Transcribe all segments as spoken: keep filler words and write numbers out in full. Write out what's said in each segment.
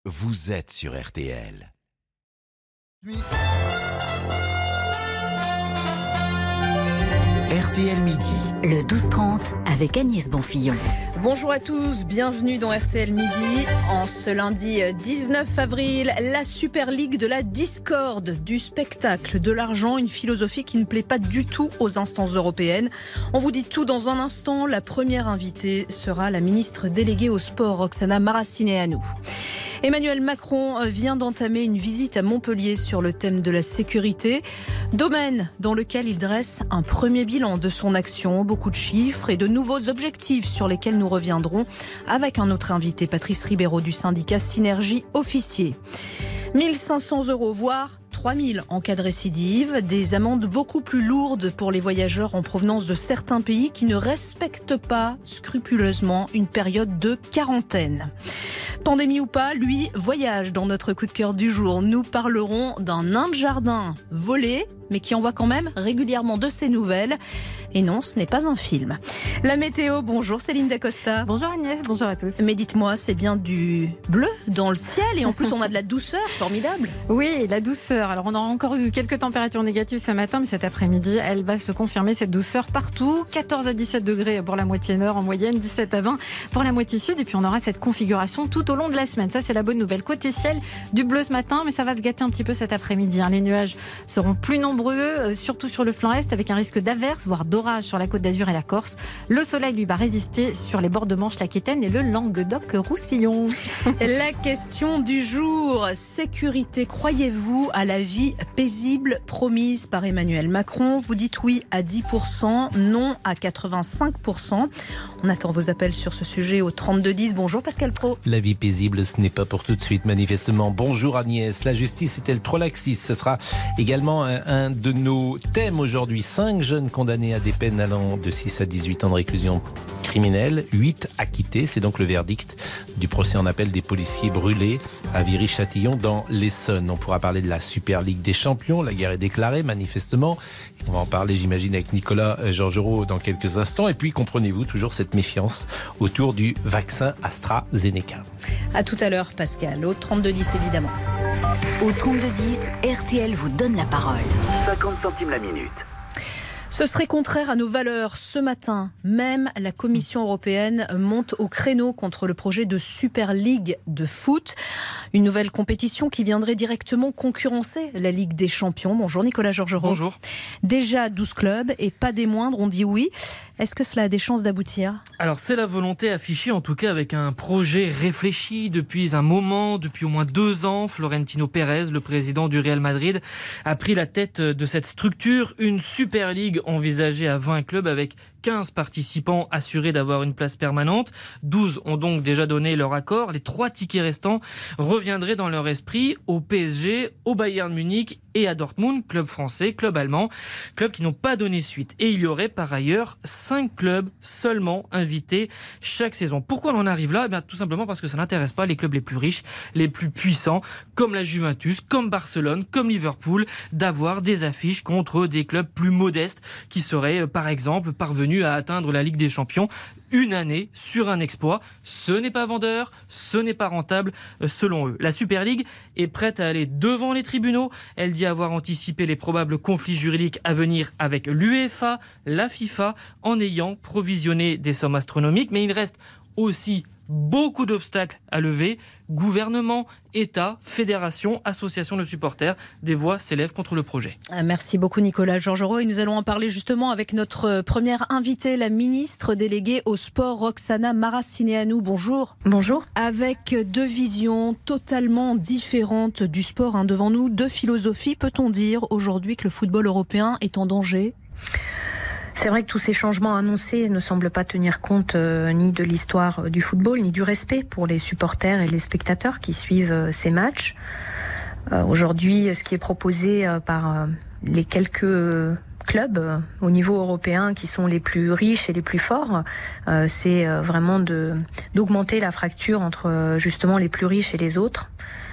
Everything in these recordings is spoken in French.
Vous êtes sur R T L. Oui. R T L Midi. Le douze trente avec Agnès Bonfillon. Bonjour à tous, bienvenue dans R T L Midi. En ce lundi dix-neuf avril, la Super League de la discorde, du spectacle, de l'argent, une philosophie qui ne plaît pas du tout aux instances européennes. On vous dit tout dans un instant. La première invitée sera la ministre déléguée au sport, Roxana Maracineanu. Emmanuel Macron vient d'entamer une visite à Montpellier sur le thème de la sécurité, domaine dans lequel il dresse un premier bilan de son action, beaucoup de chiffres et de nouveaux objectifs sur lesquels nous reviendrons avec un autre invité, Patrice Ribeiro du syndicat Synergie Officier. mille cinq cents euros, voire trois mille en cas de récidive, des amendes beaucoup plus lourdes pour les voyageurs en provenance de certains pays qui ne respectent pas scrupuleusement une période de quarantaine. Pandémie ou pas, lui voyage dans notre coup de cœur du jour. Nous parlerons d'un nain de jardin volé, mais qui envoie quand même régulièrement de ses nouvelles. Et non, ce n'est pas un film. La météo, bonjour Céline Dacosta. Bonjour Agnès, bonjour à tous. Mais dites-moi, c'est bien du bleu dans le ciel et en plus on a de la douceur, formidable. Oui, la douceur. Alors on aura encore eu quelques températures négatives ce matin, mais cet après-midi, elle va se confirmer, cette douceur partout. quatorze à dix-sept degrés pour la moitié nord en moyenne, dix-sept à vingt pour la moitié sud. Et puis on aura cette configuration tout au long de la semaine. Ça, c'est la bonne nouvelle. Côté ciel, du bleu ce matin, mais ça va se gâter un petit peu cet après-midi. Les nuages seront plus nombreux, surtout sur le flanc est, avec un risque d'averse, voire d'orage sur la Côte d'Azur et la Corse. Le soleil, lui, va résister sur les bords de Manche, l'Aquitaine et le Languedoc-Roussillon. La question du jour, sécurité. Croyez-vous à la vie paisible promise par Emmanuel Macron? Vous dites oui à dix pour cent, non à quatre-vingt-cinq pour cent. On attend vos appels sur ce sujet au trente-deux dix. Bonjour Pascal Pro. La vie paisible, ce n'est pas pour tout de suite, manifestement. Bonjour Agnès. La justice est-elle trop laxiste? Ce sera également un, un de nos thèmes aujourd'hui. Cinq jeunes condamnés à des peines allant de six à dix-huit ans de réclusion criminelle, huit acquittés. C'est donc le verdict du procès en appel des policiers brûlés à Viry-Châtillon dans l'Essonne. On pourra parler de la Super Ligue des champions. La guerre est déclarée, manifestement. On va en parler, j'imagine, avec Nicolas Georgerot dans quelques instants. Et puis, comprenez-vous toujours cette méfiance autour du vaccin AstraZeneca. À tout à l'heure, Pascal, au trente-deux dix, évidemment. Au trente-deux dix, R T L vous donne la parole. cinquante centimes la minute. Ce serait contraire à nos valeurs. Ce matin, même la Commission européenne monte au créneau contre le projet de Super League de foot. Une nouvelle compétition qui viendrait directement concurrencer la Ligue des champions. Bonjour Nicolas Georgerot. Bonjour. Déjà douze clubs et pas des moindres ont dit oui. Est-ce que cela a des chances d'aboutir ? Alors c'est la volonté affichée, en tout cas avec un projet réfléchi depuis un moment, depuis au moins deux ans. Florentino Pérez, le président du Real Madrid, a pris la tête de cette structure, une Super League envisagée à vingt clubs avec quinze participants assurés d'avoir une place permanente. douze ont donc déjà donné leur accord. Les trois tickets restants reviendraient dans leur esprit au P S G, au Bayern Munich et à Dortmund, club français, club allemand, clubs qui n'ont pas donné suite. Et il y aurait par ailleurs cinq clubs seulement invités chaque saison. Pourquoi on en arrive là ? Eh bien, tout simplement parce que ça n'intéresse pas les clubs les plus riches, les plus puissants, comme la Juventus, comme Barcelone, comme Liverpool, d'avoir des affiches contre des clubs plus modestes qui seraient, par exemple, parvenus à atteindre la Ligue des Champions une année sur un exploit. Ce n'est pas vendeur, ce n'est pas rentable selon eux. La Super League est prête à aller devant les tribunaux. Elle dit avoir anticipé les probables conflits juridiques à venir avec l'UEFA, la FIFA, en ayant provisionné des sommes astronomiques. Mais il reste aussi beaucoup d'obstacles à lever. Gouvernement, État, fédération, association de supporters, des voix s'élèvent contre le projet. Merci beaucoup Nicolas Georgerot. Et nous allons en parler justement avec notre première invitée, la ministre déléguée au sport, Roxana Maracineanu. Bonjour. Bonjour. Avec deux visions totalement différentes du sport hein, devant nous, deux philosophies, peut-on dire aujourd'hui que le football européen est en danger ? C'est vrai que tous ces changements annoncés ne semblent pas tenir compte euh, ni de l'histoire du football, ni du respect pour les supporters et les spectateurs qui suivent euh, ces matchs. Euh, aujourd'hui, ce qui est proposé euh, par euh, les quelques euh, clubs euh, au niveau européen qui sont les plus riches et les plus forts, euh, c'est euh, vraiment de, d'augmenter la fracture entre euh, justement les plus riches et les autres.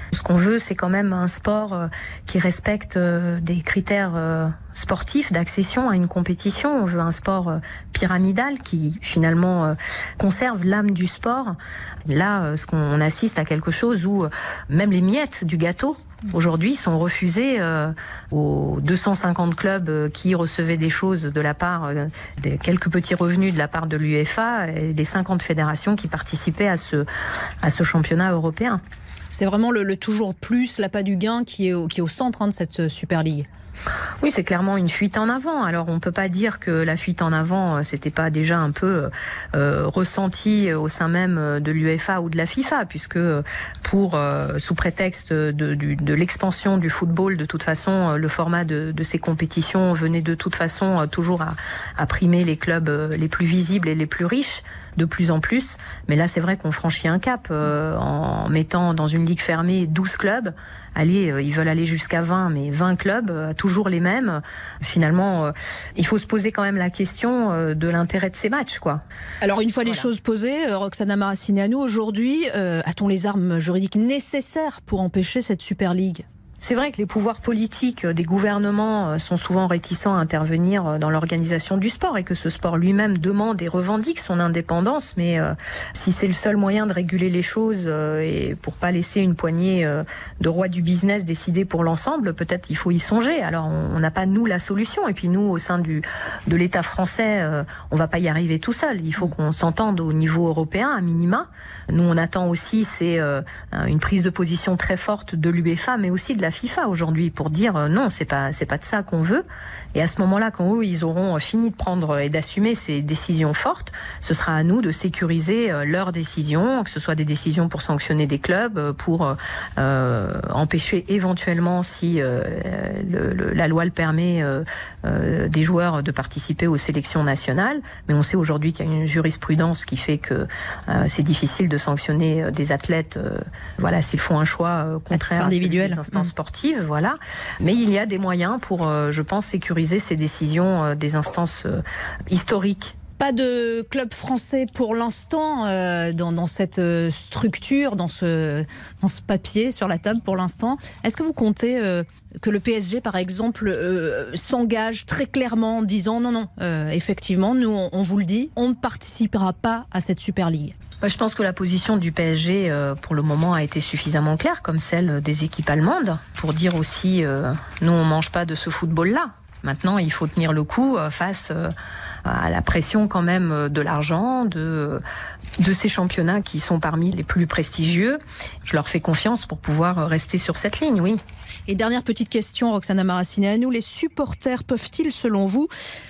Ce qu'on veut, c'est quand même un sport qui respecte des critères sportifs d'accession à une compétition. On veut un sport pyramidal qui finalement conserve l'âme du sport. Là, ce qu'on assiste à quelque chose où même les miettes du gâteau aujourd'hui sont refusées euh, aux deux cent cinquante clubs euh, qui recevaient des choses de la part, euh, des quelques petits revenus de la part de l'UEFA et des cinquante fédérations qui participaient à ce, à ce championnat européen. C'est vraiment le, le toujours plus, l'appât du gain qui est au, qui est au centre hein, de cette Super League. Oui, c'est clairement une fuite en avant. Alors, on peut pas dire que la fuite en avant, c'était pas déjà un peu euh, ressenti au sein même de l'UEFA ou de la FIFA, puisque pour euh, sous prétexte de, de, de l'expansion du football, de toute façon, le format de, de ces compétitions venait de toute façon toujours à, à primer les clubs les plus visibles et les plus riches. De plus en plus, mais là c'est vrai qu'on franchit un cap euh, en mettant dans une ligue fermée douze clubs. Allez, euh, ils veulent aller jusqu'à vingt, mais vingt clubs, euh, toujours les mêmes. Finalement, euh, il faut se poser quand même la question euh, de l'intérêt de ces matchs, quoi. Alors une fois voilà. les choses posées, euh, Roxana Maracineanu, aujourd'hui, euh, a-t-on les armes juridiques nécessaires pour empêcher cette Super League ? C'est vrai que les pouvoirs politiques des gouvernements sont souvent réticents à intervenir dans l'organisation du sport et que ce sport lui-même demande et revendique son indépendance. Mais euh, si c'est le seul moyen de réguler les choses euh, et pour pas laisser une poignée euh, de rois du business décider pour l'ensemble, peut-être il faut y songer. Alors on n'a pas nous la solution et puis nous au sein du de l'État français, euh, on va pas y arriver tout seul. Il faut qu'on s'entende au niveau européen à minima. Nous on attend aussi c'est euh, une prise de position très forte de l'UEFA, mais aussi de la FIFA aujourd'hui pour dire euh, non, c'est pas c'est pas de ça qu'on veut. Et à ce moment-là, quand eux, ils auront fini de prendre et d'assumer ces décisions fortes, ce sera à nous de sécuriser euh, leurs décisions, que ce soit des décisions pour sanctionner des clubs, pour euh, empêcher éventuellement, si euh, le, le, la loi le permet, euh, euh, des joueurs de participer aux sélections nationales. Mais on sait aujourd'hui qu'il y a une jurisprudence qui fait que euh, c'est difficile de sanctionner des athlètes, euh, voilà, s'ils font un choix euh, contraire à celui des instances mmh. sportives, voilà. Mais il y a des moyens pour, euh, je pense, sécuriser ces décisions euh, des instances euh, historiques. Pas de club français pour l'instant euh, dans, dans cette structure, dans ce, dans ce papier sur la table pour l'instant. Est-ce que vous comptez euh, que le P S G, par exemple, euh, s'engage très clairement en disant non, non, euh, effectivement, nous, on, on vous le dit, on ne participera pas à cette Super League ? Je pense que la position du P S G, euh, pour le moment, a été suffisamment claire, comme celle des équipes allemandes, pour dire aussi, euh, nous, on ne mange pas de ce football-là. Maintenant, il faut tenir le coup euh, face euh, à la pression quand même de l'argent, de, de ces championnats qui sont parmi les plus prestigieux. Je leur fais confiance pour pouvoir rester sur cette ligne, oui. Et dernière petite question, Roxana Maracineanu, les supporters peuvent-ils, selon vous,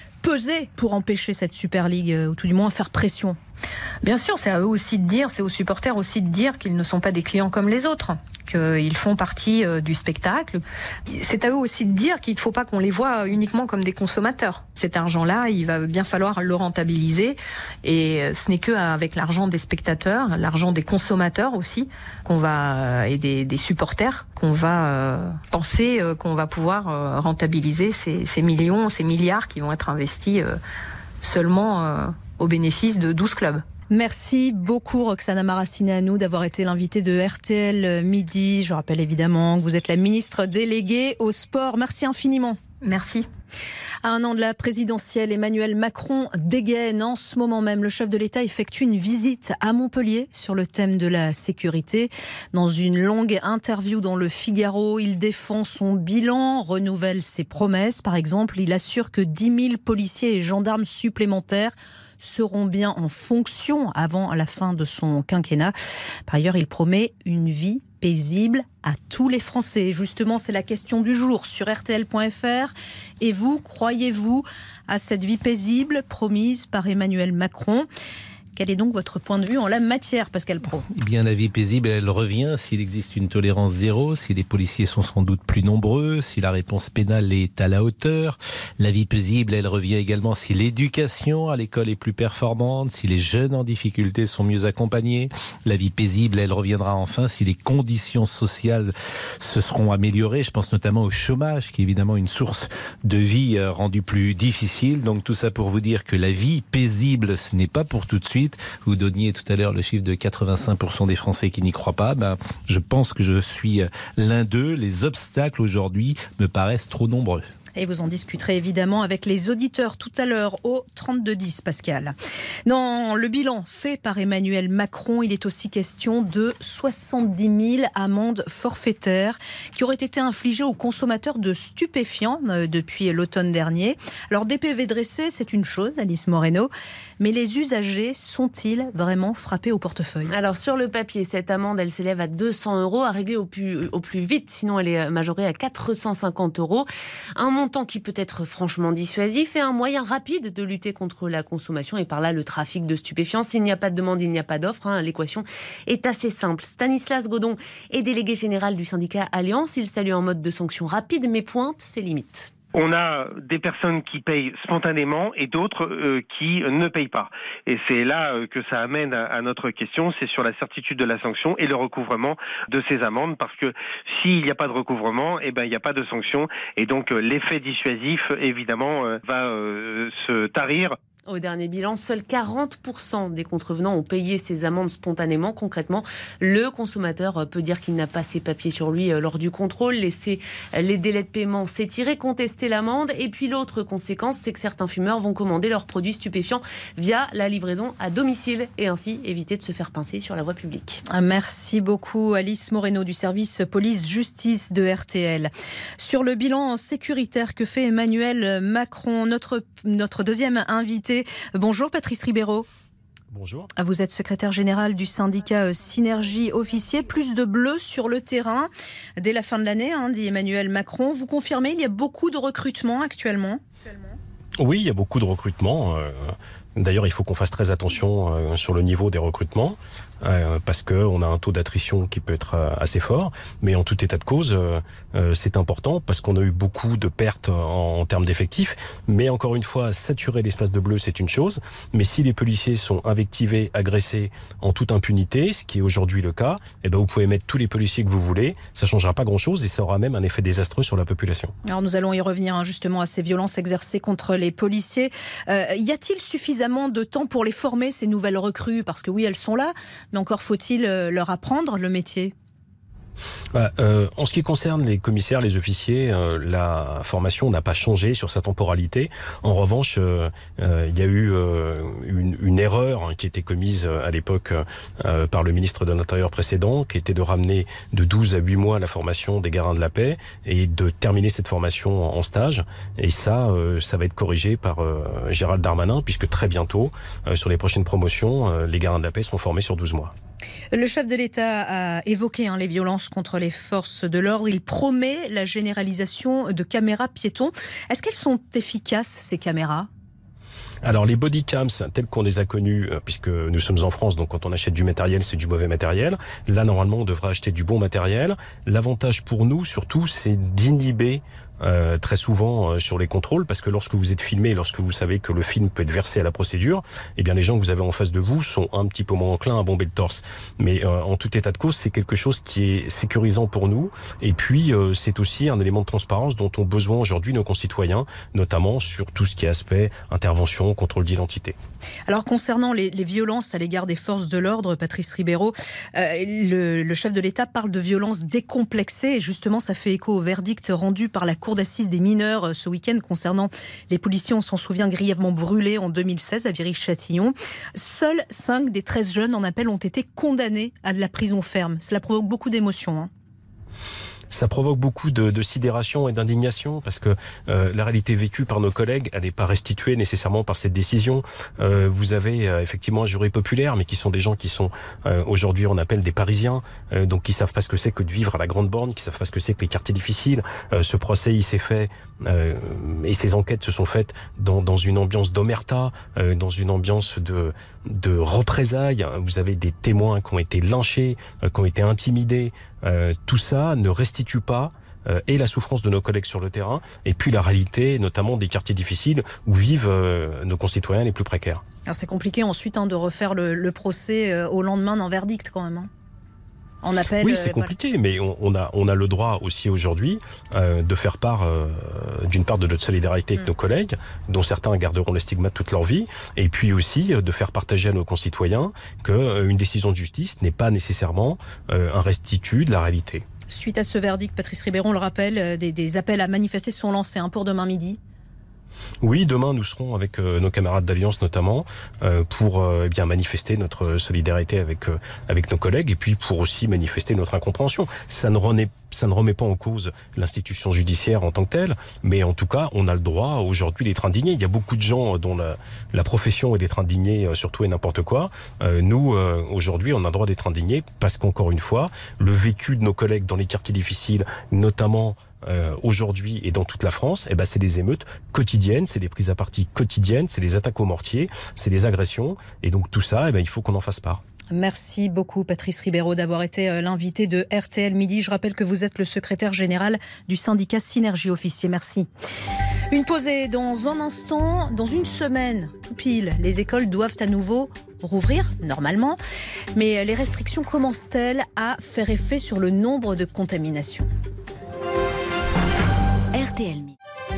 peser pour empêcher cette Super League, ou tout du moins faire pression ? Bien sûr, c'est à eux aussi de dire, c'est aux supporters aussi de dire qu'ils ne sont pas des clients comme les autres, qu'ils font partie du spectacle. C'est à eux aussi de dire qu'il ne faut pas qu'on les voit uniquement comme des consommateurs. Cet argent-là, il va bien falloir le rentabiliser et ce n'est qu'avec l'argent des spectateurs, l'argent des consommateurs aussi, qu'on va, et des, des supporters, qu'on va euh, penser euh, qu'on va pouvoir euh, rentabiliser ces, ces millions, ces milliards qui vont être investis euh, seulement euh, au bénéfice de douze clubs. Merci beaucoup Roxana Maracineanu d'avoir été l'invitée de R T L Midi. Je rappelle évidemment que vous êtes la ministre déléguée au sport. Merci infiniment. Merci. À un an de la présidentielle, Emmanuel Macron dégaine. En ce moment même, le chef de l'État effectue une visite à Montpellier sur le thème de la sécurité. Dans une longue interview dans Le Figaro, il défend son bilan, renouvelle ses promesses. Par exemple, il assure que dix mille policiers et gendarmes supplémentaires seront bien en fonction avant la fin de son quinquennat. Par ailleurs, il promet une vie paisible à tous les Français. Justement, c'est la question du jour sur R T L point F R. Et vous, croyez-vous à cette vie paisible promise par Emmanuel Macron ? Quel est donc votre point de vue en la matière, Pascal Praud ? Eh bien, la vie paisible, elle revient s'il existe une tolérance zéro, si les policiers sont sans doute plus nombreux, si la réponse pénale est à la hauteur. La vie paisible, elle revient également si l'éducation à l'école est plus performante, si les jeunes en difficulté sont mieux accompagnés. La vie paisible, elle reviendra enfin si les conditions sociales se seront améliorées. Je pense notamment au chômage, qui est évidemment une source de vie rendue plus difficile. Donc tout ça pour vous dire que la vie paisible, ce n'est pas pour tout de suite. suite. Vous donniez tout à l'heure le chiffre de quatre-vingt-cinq pour cent des Français qui n'y croient pas. Ben, je pense que je suis l'un d'eux. Les obstacles aujourd'hui me paraissent trop nombreux. Et vous en discuterez évidemment avec les auditeurs tout à l'heure au trente-deux dix, Pascal. Dans le bilan fait par Emmanuel Macron, il est aussi question de soixante-dix mille amendes forfaitaires qui auraient été infligées aux consommateurs de stupéfiants depuis l'automne dernier. Alors des P V dressés, c'est une chose, Alice Moreno, mais les usagers sont-ils vraiment frappés au portefeuille ? Alors sur le papier, cette amende, elle s'élève à deux cents euros, à régler au plus, au plus vite, sinon elle est majorée à quatre cent cinquante euros. Un montant qui peut être franchement dissuasif et un moyen rapide de lutter contre la consommation et par là le trafic de stupéfiants. S'il n'y a pas de demande, il n'y a pas d'offre. Hein. L'équation est assez simple. Stanislas Godon est délégué général du syndicat Alliance. Il salue un mode de sanction rapide mais pointe ses limites. On a des personnes qui payent spontanément et d'autres euh, qui ne payent pas. Et c'est là euh, que ça amène à, à notre question, c'est sur la certitude de la sanction et le recouvrement de ces amendes, parce que s'il n'y a pas de recouvrement, eh ben il n'y a pas de sanction, et donc euh, l'effet dissuasif évidemment euh, va euh, se tarir. Au dernier bilan, seuls quarante pour cent des contrevenants ont payé ces amendes spontanément. Concrètement, le consommateur peut dire qu'il n'a pas ses papiers sur lui lors du contrôle, laisser les délais de paiement s'étirer, contester l'amende. Et puis l'autre conséquence, c'est que certains fumeurs vont commander leurs produits stupéfiants via la livraison à domicile et ainsi éviter de se faire pincer sur la voie publique. Merci beaucoup Alice Moreno du service police-justice de R T L. Sur le bilan sécuritaire que fait Emmanuel Macron, notre, notre deuxième invité. Bonjour Patrice Ribeiro. Bonjour. Vous êtes secrétaire général du syndicat Synergie Officier. Plus de bleu sur le terrain dès la fin de l'année, hein, dit Emmanuel Macron. Vous confirmez, il y a beaucoup de recrutements actuellement ? Oui, il y a beaucoup de recrutements. D'ailleurs, il faut qu'on fasse très attention sur le niveau des recrutements. Euh, parce qu'on a un taux d'attrition qui peut être euh, assez fort, mais en tout état de cause, euh, euh, c'est important parce qu'on a eu beaucoup de pertes en, en termes d'effectifs, mais encore une fois, saturer l'espace de bleu, c'est une chose, mais si les policiers sont invectivés, agressés en toute impunité, ce qui est aujourd'hui le cas, eh ben vous pouvez mettre tous les policiers que vous voulez, ça ne changera pas grand-chose et ça aura même un effet désastreux sur la population. Alors nous allons y revenir hein, justement à ces violences exercées contre les policiers. Euh, y a-t-il suffisamment de temps pour les former, ces nouvelles recrues ? Parce que oui, elles sont là, mais encore faut-il leur apprendre le métier ? Euh, en ce qui concerne les commissaires, les officiers, euh, la formation n'a pas changé sur sa temporalité. En revanche, euh, euh, il y a eu euh, une, une erreur hein, qui était commise euh, à l'époque euh, par le ministre de l'Intérieur précédent, qui était de ramener de douze à huit mois la formation des gardiens de la paix et de terminer cette formation en stage. Et ça, euh, ça va être corrigé par euh, Gérald Darmanin, puisque très bientôt, euh, sur les prochaines promotions, euh, les gardiens de la paix seront formés sur douze mois. Le chef de l'État a évoqué hein, les violences contre les forces de l'ordre. Il promet la généralisation de caméras piétons. Est-ce qu'elles sont efficaces, ces caméras ? Alors les bodycams tels qu'on les a connus, puisque nous sommes en France, donc quand on achète du matériel, c'est du mauvais matériel. Là, normalement, on devrait acheter du bon matériel. L'avantage pour nous, surtout, c'est d'inhiber Euh, très souvent euh, sur les contrôles, parce que lorsque vous êtes filmé, lorsque vous savez que le film peut être versé à la procédure, eh bien les gens que vous avez en face de vous sont un petit peu moins enclins à bomber le torse. Mais euh, en tout état de cause, c'est quelque chose qui est sécurisant pour nous. Et puis euh, c'est aussi un élément de transparence dont ont besoin aujourd'hui nos concitoyens, notamment sur tout ce qui est aspect intervention, contrôle d'identité. Alors concernant les, les violences à l'égard des forces de l'ordre, Patrice Ribeiro, euh, le, le chef de l'État parle de violences décomplexées. Et justement, ça fait écho au verdict rendu par la Cour d'assises des mineurs ce week-end concernant les policiers, on s'en souvient, grièvement brûlés en deux mille seize à Viry-Châtillon. Seuls cinq des treize jeunes en appel ont été condamnés à de la prison ferme. Cela provoque beaucoup d'émotions. Hein. Ça provoque beaucoup de, de sidération et d'indignation parce que euh, la réalité vécue par nos collègues, elle n'est pas restituée nécessairement par cette décision. Euh, vous avez euh, effectivement un jury populaire, mais qui sont des gens qui sont euh, aujourd'hui on appelle des Parisiens, euh, donc qui savent pas ce que c'est que de vivre à la grande borne, qui savent pas ce que c'est que les quartiers difficiles. Euh, ce procès, il s'est fait euh, et ces enquêtes se sont faites dans, dans une ambiance d'omerta, euh, dans une ambiance de de représailles. Vous avez des témoins qui ont été lynchés, euh, qui ont été intimidés. Euh, tout ça ne restitue pas euh, et la souffrance de nos collègues sur le terrain, et puis la réalité, notamment des quartiers difficiles où vivent euh, nos concitoyens les plus précaires. Alors c'est compliqué ensuite hein, de refaire le, le procès euh, au lendemain d'un verdict quand même. Hein. en appel. Oui, c'est compliqué, voilà. mais on, on, a, on a le droit aussi aujourd'hui euh, de faire part euh, d'une part de notre solidarité avec mmh. nos collègues, dont certains garderont les stigmates toute leur vie, et puis aussi euh, de faire partager à nos concitoyens qu'une euh, décision de justice n'est pas nécessairement euh, un restitut de la réalité. Suite à ce verdict, Patrice Ribéron le rappelle, des, des appels à manifester sont lancés hein, pour demain midi. Oui, demain nous serons avec euh, nos camarades d'Alliance notamment euh, pour euh, eh bien manifester notre solidarité avec euh, avec nos collègues et puis pour aussi manifester notre incompréhension. Ça ne remet ça ne remet pas en cause l'institution judiciaire en tant que telle, mais en tout cas on a le droit aujourd'hui d'être indigné. Il y a beaucoup de gens dont la, la profession est d'être indigné euh, sur tout et n'importe quoi. Euh, nous euh, aujourd'hui on a le droit d'être indigné parce qu'encore une fois le vécu de nos collègues dans les quartiers difficiles, notamment Euh, aujourd'hui et dans toute la France, eh ben, c'est des émeutes quotidiennes, c'est des prises à partie quotidiennes, c'est des attaques aux mortiers, c'est des agressions. Et donc tout ça, eh ben, il faut qu'on en fasse part. Merci beaucoup Patrice Ribéron d'avoir été l'invité de R T L Midi. Je rappelle que vous êtes le secrétaire général du syndicat Synergie Officier. Merci. Une pause dans un instant, dans une semaine, tout pile, les écoles doivent à nouveau rouvrir, normalement. Mais les restrictions commencent-elles à faire effet sur le nombre de contaminations ? R T L Midi.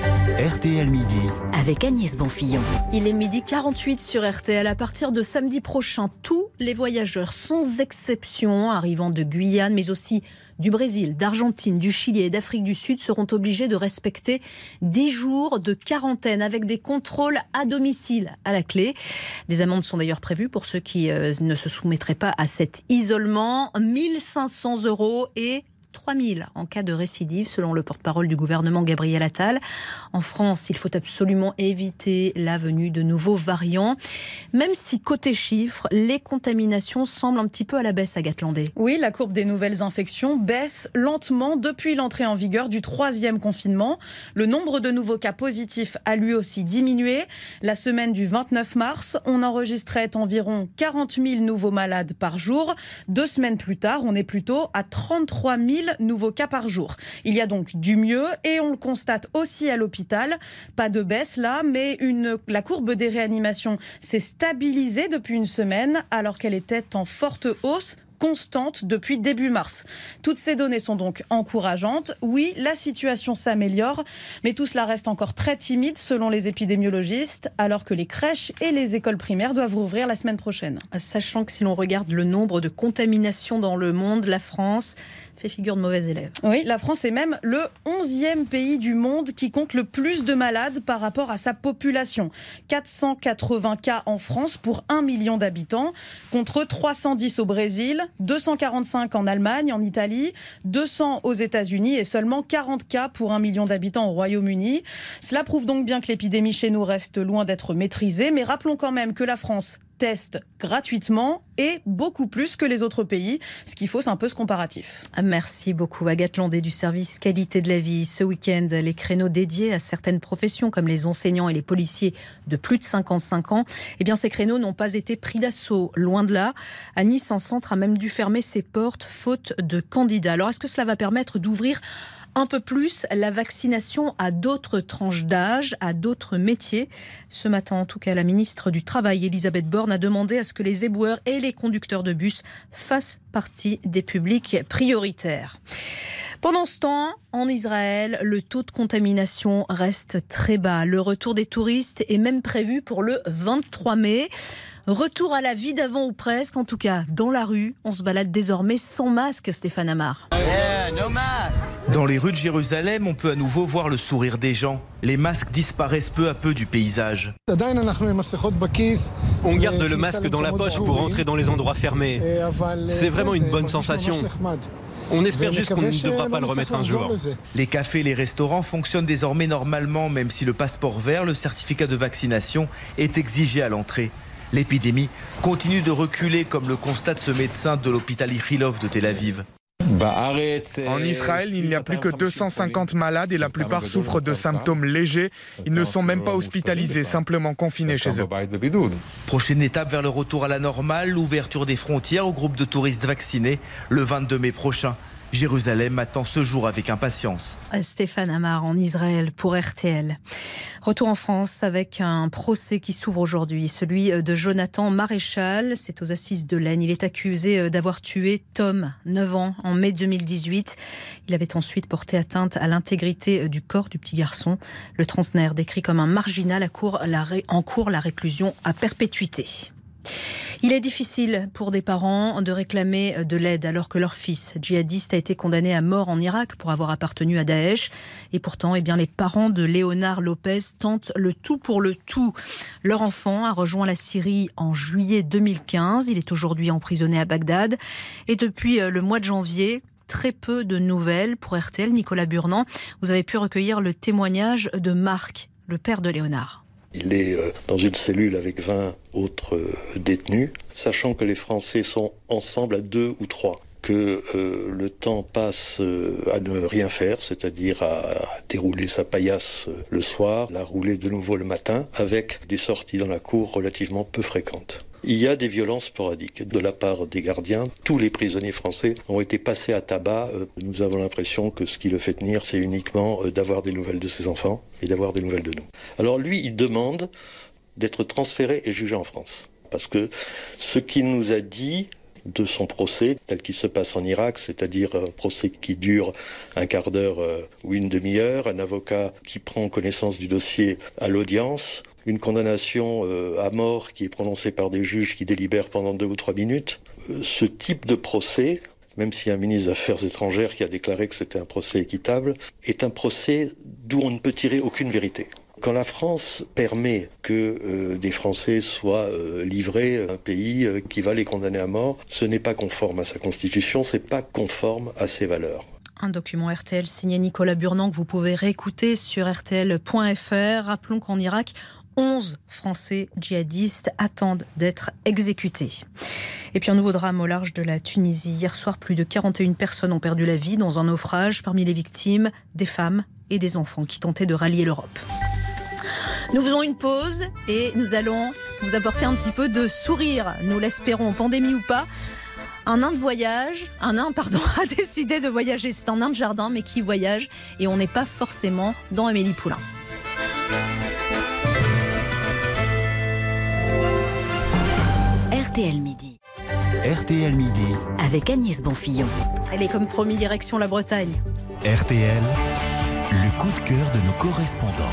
R T L Midi. Avec Agnès Bonfillon. Il est midi quarante-huit sur R T L. À partir de samedi prochain, tous les voyageurs, sans exception, arrivant de Guyane, mais aussi du Brésil, d'Argentine, du Chili et d'Afrique du Sud, seront obligés de respecter dix jours de quarantaine avec des contrôles à domicile à la clé. Des amendes sont d'ailleurs prévues pour ceux qui euh, ne se soumettraient pas à cet isolement. mille cinq cents euros et trois mille en cas de récidive, selon le porte-parole du gouvernement Gabriel Attal. En France, il faut absolument éviter la venue de nouveaux variants, même si côté chiffres, les contaminations semblent un petit peu à la baisse, Agathe Landé. Oui, la courbe des nouvelles infections baisse lentement depuis l'entrée en vigueur du troisième confinement. Le nombre de nouveaux cas positifs a lui aussi diminué. La semaine du vingt-neuf mars, on enregistrait environ quarante mille nouveaux malades par jour. Deux semaines plus tard, on est plutôt à trente-trois mille nouveaux cas par jour. Il y a donc du mieux et on le constate aussi à l'hôpital. Pas de baisse là, mais une, la courbe des réanimations s'est stabilisée depuis une semaine alors qu'elle était en forte hausse constante depuis début mars. Toutes ces données sont donc encourageantes. Oui, la situation s'améliore, mais tout cela reste encore très timide selon les épidémiologistes, alors que les crèches et les écoles primaires doivent rouvrir la semaine prochaine. Sachant que si l'on regarde le nombre de contaminations dans le monde, la France fait figure de mauvais élève. Oui, la France est même le onzième pays du monde qui compte le plus de malades par rapport à sa population. quatre cent quatre-vingts cas en France pour un million d'habitants, contre trois cent dix au Brésil, deux cent quarante-cinq en Allemagne, en Italie, deux cents aux États-Unis et seulement quarante cas pour un million d'habitants au Royaume-Uni. Cela prouve donc bien que l'épidémie chez nous reste loin d'être maîtrisée, mais rappelons quand même que la France teste gratuitement et beaucoup plus que les autres pays. Ce qu'il faut, c'est un peu ce comparatif. Merci beaucoup Agathe Landé du service qualité de la vie. Ce week-end, les créneaux dédiés à certaines professions comme les enseignants et les policiers de plus de cinquante-cinq ans, eh bien ces créneaux n'ont pas été pris d'assaut. Loin de là, à Nice, un centre a même dû fermer ses portes faute de candidats. Alors est-ce que cela va permettre d'ouvrir un peu plus la vaccination à d'autres tranches d'âge, à d'autres métiers? Ce matin, en tout cas, la ministre du Travail, Elisabeth Borne, a demandé à ce que les éboueurs et les conducteurs de bus fassent partie des publics prioritaires. Pendant ce temps, en Israël, le taux de contamination reste très bas. Le retour des touristes est même prévu pour le vingt-trois mai. Retour à la vie d'avant ou presque, en tout cas dans la rue. On se balade désormais sans masque, Stéphane Amar. Yeah, no mask. Dans les rues de Jérusalem, on peut à nouveau voir le sourire des gens. Les masques disparaissent peu à peu du paysage. On garde le masque dans la poche pour entrer dans les endroits fermés. C'est vraiment une bonne sensation. On espère juste qu'on ne devra pas le remettre un jour. Les cafés et les restaurants fonctionnent désormais normalement, même si le passeport vert, le certificat de vaccination, est exigé à l'entrée. L'épidémie continue de reculer, comme le constate ce médecin de l'hôpital Ichilov de Tel Aviv. En Israël, il n'y a plus que deux cent cinquante malades et la plupart souffrent de symptômes légers. Ils ne sont même pas hospitalisés, simplement confinés chez eux. Prochaine étape vers le retour à la normale, l'ouverture des frontières aux groupes de touristes vaccinés le vingt-deux mai prochain. Jérusalem attend ce jour avec impatience. Stéphane Amar en Israël pour R T L. Retour en France avec un procès qui s'ouvre aujourd'hui, celui de Jonathan Maréchal. C'est aux assises de l'Aisne. Il est accusé d'avoir tué Tom, neuf ans, en mai deux mille dix-huit. Il avait ensuite porté atteinte à l'intégrité du corps du petit garçon. Le trentenaire, décrit comme un marginal, en cours la réclusion à perpétuité. Il est difficile pour des parents de réclamer de l'aide alors que leur fils djihadiste a été condamné à mort en Irak pour avoir appartenu à Daesh. Et pourtant, eh bien, les parents de Léonard Lopez tentent le tout pour le tout. Leur enfant a rejoint la Syrie en juillet deux mille quinze. Il est aujourd'hui emprisonné à Bagdad. Et depuis le mois de janvier, très peu de nouvelles pour R T L. Nicolas Burnand, vous avez pu recueillir le témoignage de Marc, le père de Léonard. Il est dans une cellule avec vingt autres détenus, sachant que les Français sont ensemble à deux ou trois, que euh, le temps passe euh, à ne rien faire, c'est-à-dire à dérouler sa paillasse le soir, la rouler de nouveau le matin, avec des sorties dans la cour relativement peu fréquentes. Il y a des violences sporadiques de la part des gardiens. Tous les prisonniers français ont été passés à tabac. Nous avons l'impression que ce qui le fait tenir, c'est uniquement d'avoir des nouvelles de ses enfants et d'avoir des nouvelles de nous. Alors lui, il demande d'être transféré et jugé en France. Parce que ce qu'il nous a dit de son procès, tel qu'il se passe en Irak, c'est-à-dire un procès qui dure un quart d'heure ou une demi-heure, un avocat qui prend connaissance du dossier à l'audience, une condamnation euh, à mort qui est prononcée par des juges qui délibèrent pendant deux ou trois minutes. Euh, ce type de procès, même s'il y a un ministre des Affaires étrangères qui a déclaré que c'était un procès équitable, est un procès d'où on ne peut tirer aucune vérité. Quand la France permet que euh, des Français soient euh, livrés à un pays euh, qui va les condamner à mort, ce n'est pas conforme à sa constitution, ce n'est pas conforme à ses valeurs. Un document R T L signé Nicolas Burnand que vous pouvez réécouter sur R T L point F R. Rappelons qu'en Irak, onze Français djihadistes attendent d'être exécutés. Et puis un nouveau drame au large de la Tunisie. Hier soir, plus de quarante et une personnes ont perdu la vie dans un naufrage. Parmi les victimes, des femmes et des enfants qui tentaient de rallier l'Europe. Nous faisons une pause et nous allons vous apporter un petit peu de sourire. Nous l'espérons, pandémie ou pas. Un nain de voyage, un nain, pardon, a décidé de voyager. C'est un nain de jardin, mais qui voyage. Et on n'est pas forcément dans Amélie Poulain. R T L Midi. R T L Midi. Avec Agnès Bonfillon. Elle est comme promis, direction la Bretagne. R T L, le coup de cœur de nos correspondants.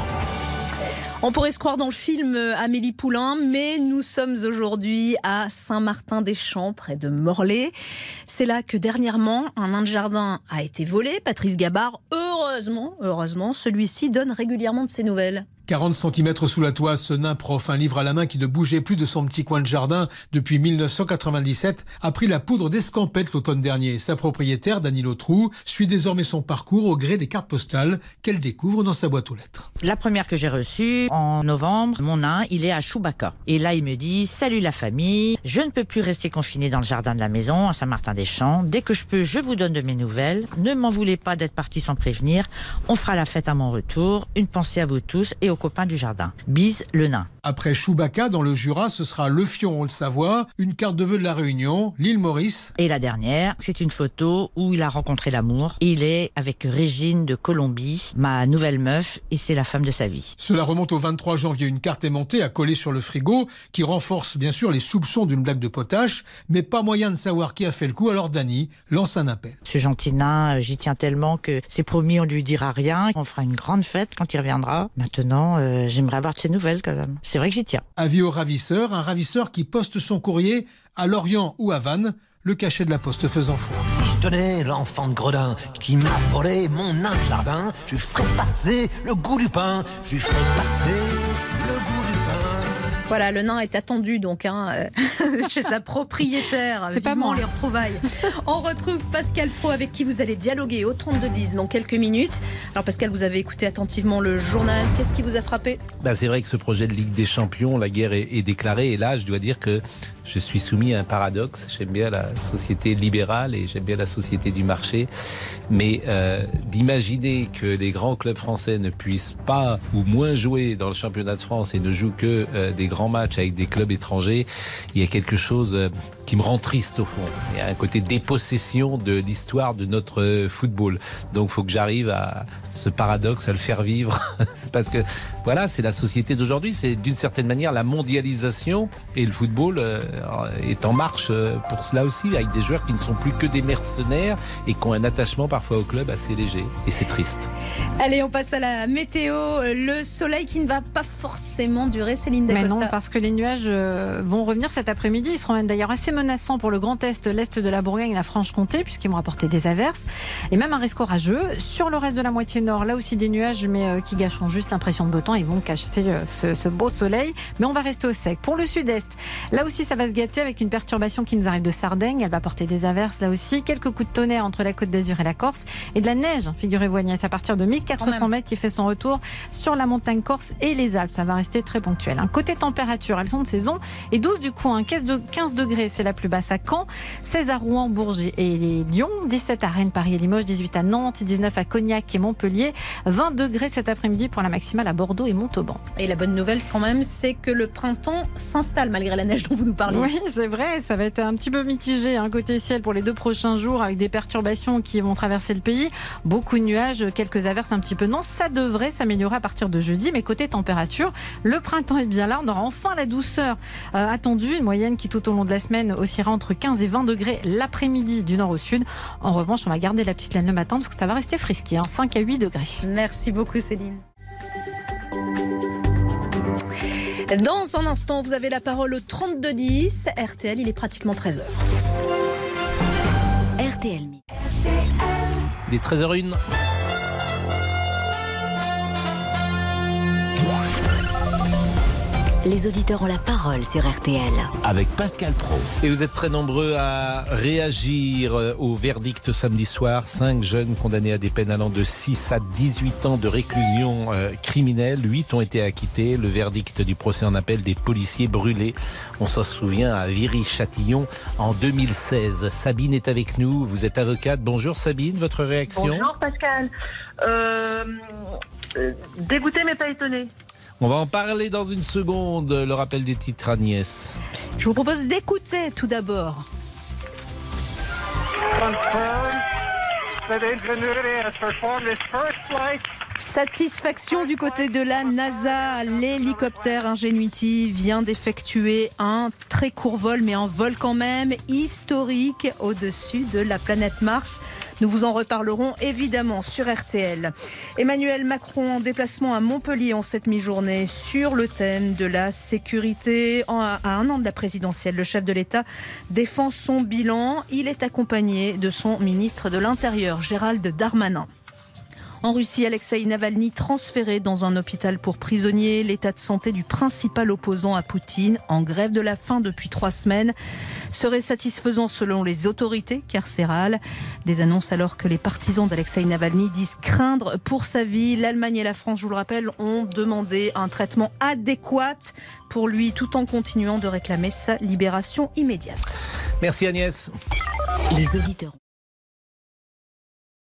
On pourrait se croire dans le film Amélie Poulain, mais nous sommes aujourd'hui à Saint-Martin-des-Champs, près de Morlaix. C'est là que dernièrement, un nain de jardin a été volé. Patrice Gabard, heureusement, heureusement, celui-ci donne régulièrement de ses nouvelles. quarante centimètres sous la toise, ce nain prof, un livre à la main qui ne bougeait plus de son petit coin de jardin depuis mille neuf cent quatre-vingt-dix-sept, a pris la poudre d'escampette l'automne dernier. Sa propriétaire, Dany Lautroux, suit désormais son parcours au gré des cartes postales qu'elle découvre dans sa boîte aux lettres. La première que j'ai reçue, en novembre, mon nain, il est à Chewbacca. Et là, il me dit « Salut la famille, je ne peux plus rester confiné dans le jardin de la maison, à Saint-Martin-des-Champs. Dès que je peux, je vous donne de mes nouvelles. Ne m'en voulez pas d'être parti sans prévenir. On fera la fête à mon retour. Une pensée à vous tous et aux copains du jardin. Bise le nain. » Après Chewbacca, dans le Jura, ce sera Le Fion, Haute-Savoie, une carte de vœux de la Réunion, l'île Maurice. Et la dernière, c'est une photo où il a rencontré l'amour. Il est avec Régine de Colombie, ma nouvelle meuf, et c'est la femme de sa vie. Cela remonte au vingt-trois janvier. Une carte aimantée à coller sur le frigo, qui renforce bien sûr les soupçons d'une blague de potache, mais pas moyen de savoir qui a fait le coup, alors Dany lance un appel. Ce gentil nain, j'y tiens tellement que c'est promis, on lui dira rien. On fera une grande fête quand il reviendra. Maintenant, euh, j'aimerais avoir de ses nouvelles quand même. C'est vrai que j'y tiens. Avis au ravisseur, un ravisseur qui poste son courrier à Lorient ou à Vannes, le cachet de la poste faisant foi. Si je tenais l'enfant de Gredin qui m'a volé mon nain de jardin, je lui ferais passer le goût du pain, je lui ferais passer le goût du pain. Voilà, le nain est attendu donc hein, chez sa propriétaire. C'est pas moi. Les retrouvailles. On retrouve Pascal Praud avec qui vous allez dialoguer au trente-deux dix dans quelques minutes. Alors Pascal, vous avez écouté attentivement le journal. Qu'est-ce qui vous a frappé ? Bah, c'est vrai que ce projet de Ligue des Champions, la guerre est, est déclarée. Et là, je dois dire que je suis soumis à un paradoxe. J'aime bien la société libérale et j'aime bien la société du marché. Mais euh, d'imaginer que les grands clubs français ne puissent pas ou moins jouer dans le championnat de France et ne jouent que euh, des grands matchs avec des clubs étrangers, il y a quelque chose qui me rend triste au fond. Il y a un côté dépossession de l'histoire de notre football. Donc il faut que j'arrive à ce paradoxe, à le faire vivre. C'est parce que voilà, c'est la société d'aujourd'hui. C'est d'une certaine manière la mondialisation et le football euh, est en marche pour cela aussi, avec des joueurs qui ne sont plus que des mercenaires et qui ont un attachement parfois au club assez léger. Et c'est triste. Allez, on passe à la météo. Le soleil qui ne va pas forcément durer, Céline Dacosta. Mais non, parce que les nuages vont revenir cet après-midi. Ils seront même d'ailleurs assez menaçants pour le Grand Est, l'Est de la Bourgogne et la Franche-Comté, puisqu'ils vont apporter des averses et même un risque orageux. Sur le reste de la moitié nord, là aussi des nuages, mais qui gâcheront juste l'impression de beau temps. Ils vont cacher ce, ce beau soleil, mais on va rester au sec. Pour le sud-est, là aussi ça va se gâter avec une perturbation qui nous arrive de Sardaigne. Elle va porter des averses là aussi. Quelques coups de tonnerre entre la Côte d'Azur et la Corse. Et de la neige, figurez-vous Agnès, à partir de mille quatre cents mètres qui fait son retour sur la montagne corse et les Alpes. Ça va rester très ponctuel. Un côté température, elles sont de saison. Et douze du coup, hein, quinze degrés, c'est la plus basse à Caen, seize à Rouen, Bourges et Lyon, dix-sept à Rennes, Paris et Limoges, dix-huit à Nantes, dix-neuf à Cognac et Montpellier, vingt degrés cet après-midi pour la maximale à Bordeaux et Montauban. Et la bonne nouvelle quand même, c'est que le printemps s'installe malgré la neige dont vous nous parlez. Oui, c'est vrai, ça va être un petit peu mitigé hein, côté ciel pour les deux prochains jours avec des perturbations qui vont traverser le pays. Beaucoup de nuages, quelques averses un petit peu. Non, ça devrait s'améliorer à partir de jeudi, mais côté température, le printemps est bien là. On aura enfin la douceur euh, attendue, une moyenne qui tout au long de la semaine oscillera entre quinze et vingt degrés l'après-midi du nord au sud. En revanche, on va garder la petite laine le matin parce que ça va rester frisqué, hein, cinq à huit degrés. Merci beaucoup Céline. Dans un instant, vous avez la parole au trente-deux dix. R T L, il est pratiquement treize heures. R T L. Il est treize heures zéro un. Les auditeurs ont la parole sur R T L. Avec Pascal Praud. Et vous êtes très nombreux à réagir au verdict samedi soir. Cinq jeunes condamnés à des peines allant de six à dix-huit ans de réclusion euh, criminelle. Huit ont été acquittés. Le verdict du procès en appel des policiers brûlés. On s'en souvient à Viry-Châtillon en deux mille seize. Sabine est avec nous. Vous êtes avocate. Bonjour Sabine, votre réaction? Bonjour Pascal. Euh, euh, dégoûté mais pas étonné. On va en parler dans une seconde, le rappel des titres Agnès. Je vous propose d'écouter tout d'abord. Satisfaction du côté de la NASA. L'hélicoptère Ingenuity vient d'effectuer un très court vol, mais un vol quand même historique au-dessus de la planète Mars. Nous vous en reparlerons évidemment sur R T L. Emmanuel Macron en déplacement à Montpellier en cette mi-journée sur le thème de la sécurité. À un an de la présidentielle, le chef de l'État défend son bilan. Il est accompagné de son ministre de l'Intérieur, Gérald Darmanin. En Russie, Alexeï Navalny transféré dans un hôpital pour prisonniers. L'état de santé du principal opposant à Poutine, en grève de la faim depuis trois semaines, serait satisfaisant selon les autorités carcérales. Des annonces alors que les partisans d'Alexeï Navalny disent craindre pour sa vie. L'Allemagne et la France, je vous le rappelle, ont demandé un traitement adéquat pour lui tout en continuant de réclamer sa libération immédiate. Merci Agnès. Les auditeurs.